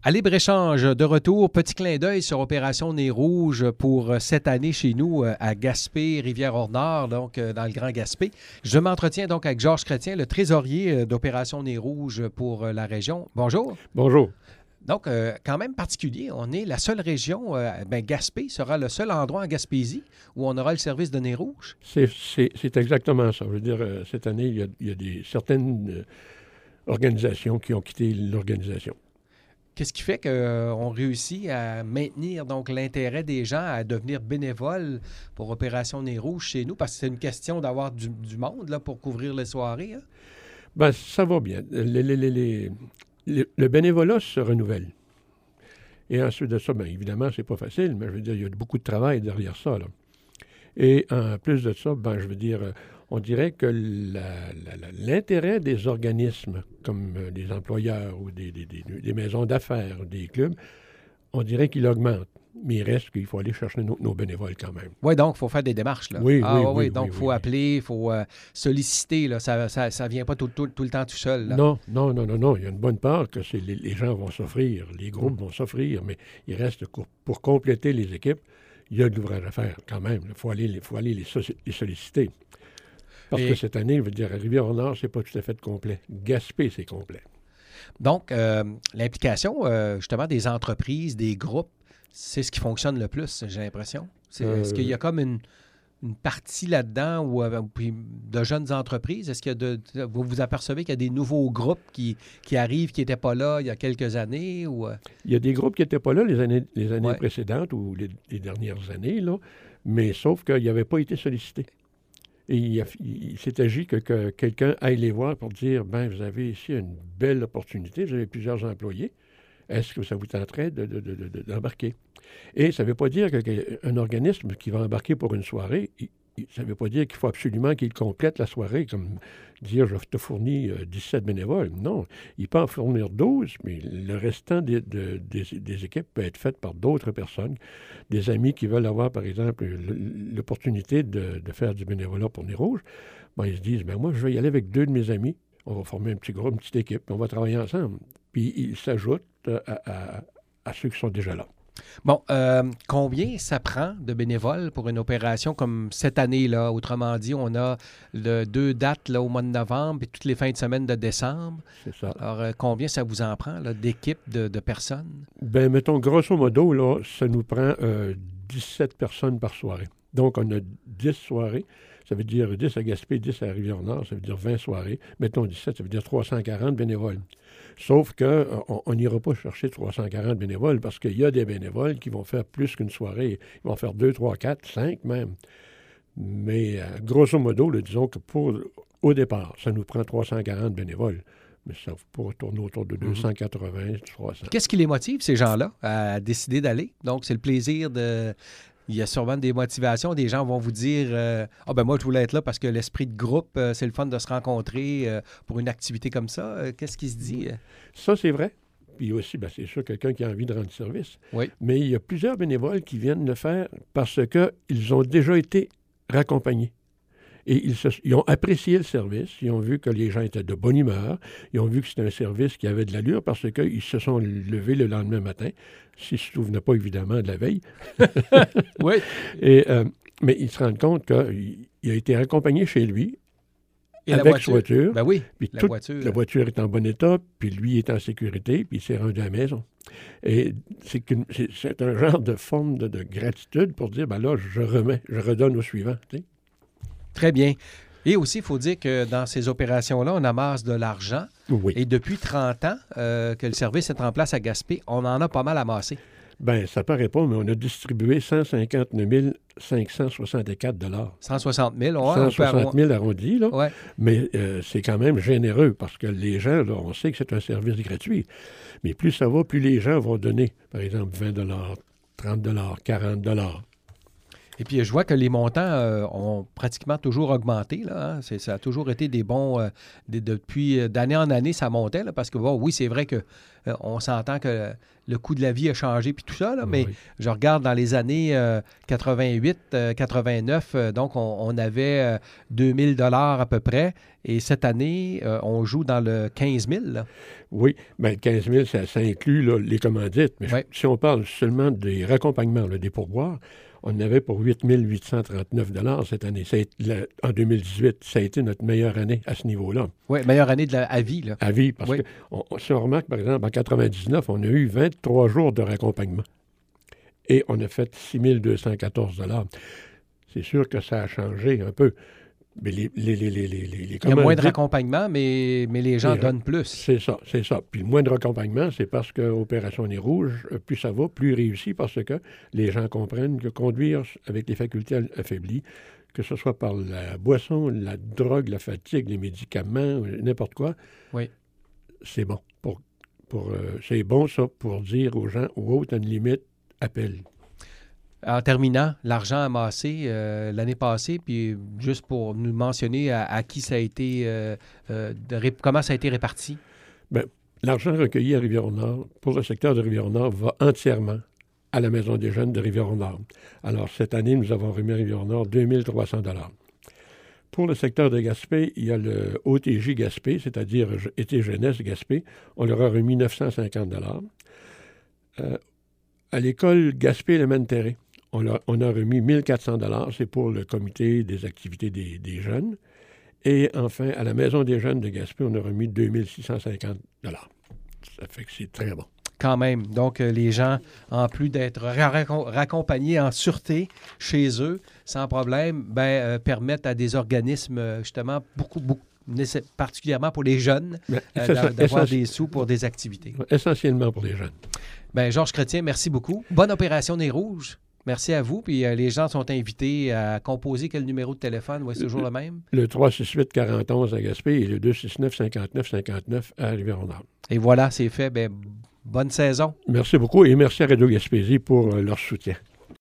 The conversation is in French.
À Libre-Échange, de retour, petit clin d'œil sur Opération Nez Rouge pour cette année chez nous à Gaspé, Rivière-au-Nord, donc dans le Grand Gaspé. Je m'entretiens donc avec Georges Chrétien, le trésorier d'Opération Nez Rouge pour la région. Bonjour. Bonjour. Donc, quand même particulier, on est la seule région, Gaspé sera le seul endroit en Gaspésie où on aura le service de Nez Rouge. C'est exactement ça. Je veux dire, cette année, il y a certaines organisations qui ont quitté l'organisation. Qu'est-ce qui fait qu'on réussit à maintenir donc l'intérêt des gens à devenir bénévoles pour Opération Nez Rouge chez nous? Parce que c'est une question d'avoir du monde là, pour couvrir les soirées. Hein? Bien, ça va bien. Le bénévolat se renouvelle. Et ensuite de ça, bien évidemment, c'est pas facile, mais je veux dire, il y a beaucoup de travail derrière ça. Là. Et en plus de ça, ben, je veux dire, on dirait que l'intérêt des organismes, comme des employeurs ou des maisons d'affaires, des clubs, on dirait qu'il augmente. Mais il reste qu'il faut aller chercher nos bénévoles quand même. Oui, donc il faut faire des démarches. Là. Oui. Donc il faut appeler, il faut solliciter. Là. Ça ne vient pas tout le temps tout seul. Là. Non. Il y a une bonne part que les gens vont s'offrir, les groupes vont s'offrir, mais il reste pour compléter les équipes, il y a de l'ouvrage à faire quand même. Il faut aller les solliciter. Parce que cette année, je veux dire, à Rivière-au-Nord, c'est pas tout à fait complet. Gaspé, c'est complet. Donc, l'implication, justement, des entreprises, des groupes, c'est ce qui fonctionne le plus, j'ai l'impression. Est-ce qu'il y a comme une partie là-dedans de jeunes entreprises? Est-ce que vous apercevez qu'il y a des nouveaux groupes qui arrivent, qui n'étaient pas là il y a quelques années? Ou... Il y a des groupes qui n'étaient pas là les années précédentes ou les dernières années, là, mais sauf qu'ils n'avaient pas été sollicités. Et il s'est agi que quelqu'un aille les voir pour dire, ben vous avez ici une belle opportunité, vous avez plusieurs employés, est-ce que ça vous tenterait d'embarquer? Et ça ne veut pas dire qu'un organisme qui va embarquer pour une soirée, ça ne veut pas dire qu'il faut absolument qu'il complète la soirée, comme dire, je te fournis 17 bénévoles. Non, il peut en fournir 12, mais le restant des équipes peut être fait par d'autres personnes, des amis qui veulent avoir, par exemple, l'opportunité de faire du bénévolat pour Nez Rouge. Ben, ils se disent, ben moi, je vais y aller avec 2 de mes amis. On va former un petit groupe, une petite équipe, on va travailler ensemble. Puis ils s'ajoutent à ceux qui sont déjà là. Bon, combien ça prend de bénévoles pour une opération comme cette année-là? Autrement dit, on a 2 dates là, au mois de novembre et toutes les fins de semaine de décembre. C'est ça. Alors, combien ça vous en prend là, d'équipes, de personnes? Bien, mettons, grosso modo, là, ça nous prend 17 personnes par soirée. Donc, on a 10 soirées. Ça veut dire 10 à Gaspé, 10 à Rivière-Nord, ça veut dire 20 soirées. Mettons 17, ça veut dire 340 bénévoles. Sauf qu'on n'ira pas chercher 340 bénévoles parce qu'il y a des bénévoles qui vont faire plus qu'une soirée. Ils vont faire 2, 3, 4, 5 même. Mais grosso modo, là, disons que au départ, ça nous prend 340 bénévoles. Mais ça pourrait tourner autour de 280, 300. Qu'est-ce qui les motive, ces gens-là, à décider d'aller? Donc, c'est le plaisir de... Il y a sûrement des motivations. Des gens vont vous dire « Ah ben moi, je voulais être là parce que l'esprit de groupe, c'est le fun de se rencontrer pour une activité comme ça. » Qu'est-ce qui se dit? Ça, c'est vrai. Puis aussi, ben, c'est sûr, quelqu'un qui a envie de rendre service. Oui. Mais il y a plusieurs bénévoles qui viennent le faire parce qu'ils ont déjà été raccompagnés. Et ils ont apprécié le service, ils ont vu que les gens étaient de bonne humeur, ils ont vu que c'était un service qui avait de l'allure parce qu'ils se sont levés le lendemain matin, s'ils ne se souvenaient pas évidemment de la veille. Oui. Mais ils se rendent compte qu'il a été raccompagné chez lui et avec sa voiture. Ben oui, puis la voiture est en bon état, puis lui est en sécurité, puis il s'est rendu à la maison. Et c'est un genre de forme de gratitude pour dire, ben là, je redonne au suivant, tu sais. Très bien. Et aussi, il faut dire que dans ces opérations-là, on amasse de l'argent. Oui. Et depuis 30 ans que le service est en place à Gaspé, on en a pas mal amassé. Bien, ça paraît pas, mais on a distribué 159 564 $. 160 000, ouais. 160 000 arrondis, là. Ouais. Mais c'est quand même généreux parce que les gens, là, on sait que c'est un service gratuit. Mais plus ça va, plus les gens vont donner, par exemple, 20 $, 30 $, 40 $. Et puis, je vois que les montants ont pratiquement toujours augmenté. Là, hein? Ça a toujours été des bons... depuis d'année en année, ça montait. Là, parce que, bon, oui, c'est vrai qu'on s'entend que le coût de la vie a changé puis tout ça, là, mais je regarde dans les années 88, 89, donc on avait 2000 $ à peu près, et cette année, on joue dans le 15 000. Là. Oui, bien, 15 000, ça inclut là, les commandites, mais si on parle seulement des raccompagnements, là, des pourboires, on en avait pour 8 839 $ cette année. En 2018, ça a été notre meilleure année à ce niveau-là. Oui, meilleure année à vie. Là. À vie, parce que si on remarque, par exemple, en 99, on a eu 23 jours de raccompagnement. Et on a fait 6 214 $. C'est sûr que ça a changé un peu. Mais il y a moins de raccompagnement, mais les gens donnent plus. C'est ça. Puis le moins de raccompagnement, c'est parce que Opération Nez Rouge, plus ça va, plus réussi, parce que les gens comprennent que conduire avec les facultés affaiblies, que ce soit par la boisson, la drogue, la fatigue, les médicaments, n'importe quoi, c'est bon. C'est bon, ça, pour dire aux gens, ou autres, à une limite, appelle. En terminant, l'argent amassé l'année passée, puis juste pour nous mentionner à qui ça a été, comment ça a été réparti? Bien, l'argent recueilli à Rivière-au-Nord, pour le secteur de Rivière-au-Nord, va entièrement à la Maison des jeunes de Rivière-au-Nord. Alors, cette année, nous avons remis à Rivière-au-Nord 2 300 $. Pour le secteur de Gaspé, il y a le OTJ Gaspé, c'est-à-dire Été Jeunesse Gaspé. On leur a remis 950 $. À l'école Gaspé-Léman-Terré, on a remis 1 400 $, c'est pour le comité des activités des jeunes. Et enfin, à la Maison des jeunes de Gaspé, on a remis 2 650 $. Ça fait que c'est très bon. Quand même. Donc, les gens, en plus d'être raccompagnés en sûreté chez eux, sans problème, permettent à des organismes, justement, beaucoup, particulièrement pour les jeunes, d'avoir des sous pour des activités. Essentiellement pour les jeunes. Bien, Georges Chrétien, merci beaucoup. Bonne opération Nez Rouge. Merci à vous. Puis les gens sont invités à composer quel numéro de téléphone? Oui, c'est toujours le même? Le 368-4011 à Gaspé et le 269-59-59 à Rivière-au-Nord. Et voilà, c'est fait. Bien, bonne saison. Merci beaucoup et merci à Radio Gaspésie pour leur soutien.